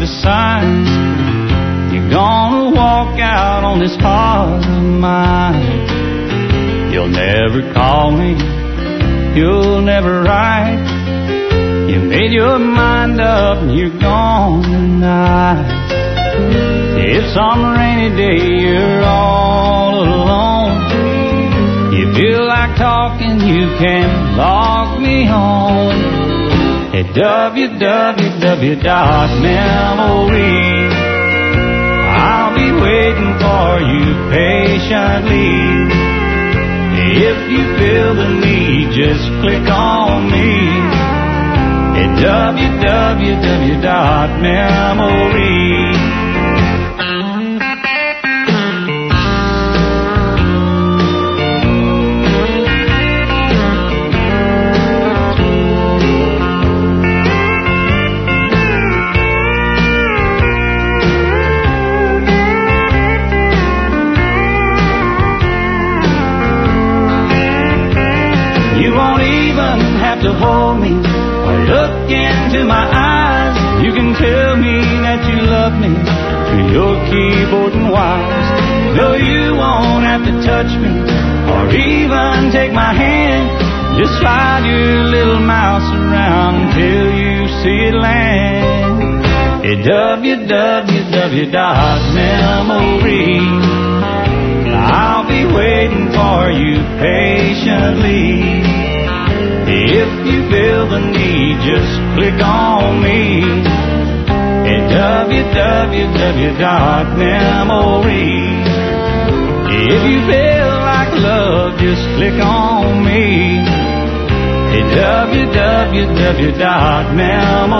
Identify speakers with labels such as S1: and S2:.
S1: the signs. You're gonna walk out on this heart of mine. You'll never call me, you'll never write. You made your mind up and you're gone tonight. If some rainy day you're all alone, you feel like talking, you can log me home at www.memory. I'll be waiting for you patiently. If you feel the need, just click on me at www.memory. To hold me or look into my eyes. You can tell me that you love me through your keyboard and wires. No, you won't have to touch me or even take my hand. Just slide your little mouse around until you see it land at www.memory. I'll be waiting for you patiently. If you feel the need, just click on me at www.memory. If you feel like love, just click on me at www.memory.